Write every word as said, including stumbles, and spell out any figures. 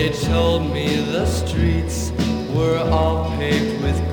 They told me the streets were all paved with